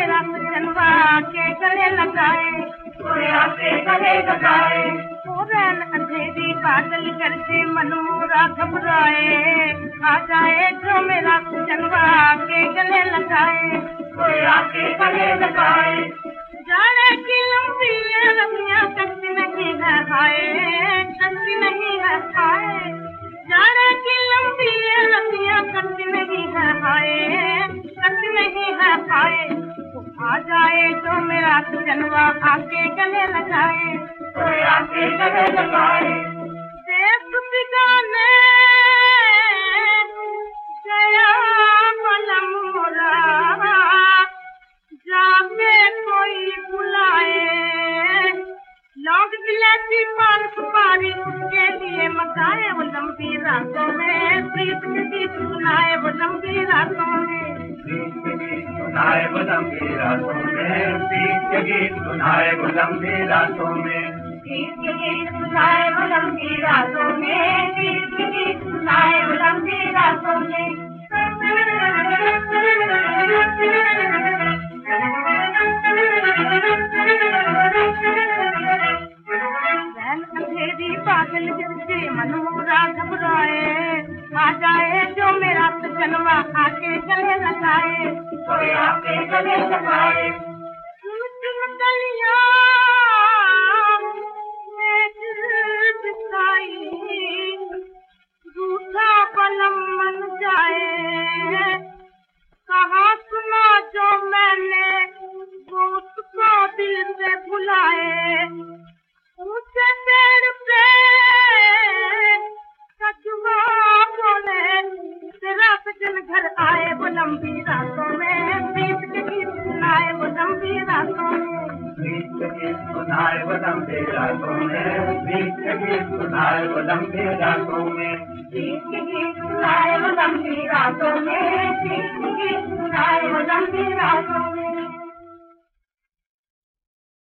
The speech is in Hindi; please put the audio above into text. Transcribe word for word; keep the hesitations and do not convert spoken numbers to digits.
मेरा सजनवा के गले लगाए, कोई आके गले लगाए। रैन अंधेरी बादल करके मन मोरा घबराए, आ जाए जो मेरा सजनवा के गले लगाए, कोई आके गले लगाए। जाने की लंबी रतियां कटती नहीं है हाय, कटती नहीं है हाय। जाने की लंबी रतियां कटती नहीं है हाय, कटती नहीं है हाय। आ जाए जो मेरा सजनवा आके गले लगाए, कोई आके गले लगाए। देश बिगाने गया मलम मोरा, जाके कोई बुलाए। लौंग गिलासी पान सुपारी उसके लिए मकाए, वो लंबी रातों में प्रीत के गीत सुनाए, वो लंबी रातों में प्रीत के गीत सुनाए, वो लंबी रातों में प्रीत के गीत सुनाए, वो लंबी रातों में प्रीत के गीत सुनाए, वो लंबी रातों में प्रीत के गीत सुनाए, वो लंबी रातों में। अंधेरी बादल गिरते मन मोरा घबराए, आ जाए जो मेरा सजनवा आके गले लगाए, कोई आके गले लगाए। सुन सुन गलियां में दिल बिसाई, रूठा पलम मन जाए। कहाँ सुना जो मैंने वो उसको दिल से भुलाए। ऊंचे पेड़ पे कछुआ बोले तेरा सजन घर आए, वो लंबी रातों में प्रीत के गीत सुनाए, वो लंबी रातों में प्रीत के गीत सुनाए, वो लंबी रातों में प्रीत के गीत सुनाए, वो लंबी रातों में प्रीत के गीत सुनाए, वो लंबी रातों में प्रीत के गीत सुनाए, वो लंबी रातों में।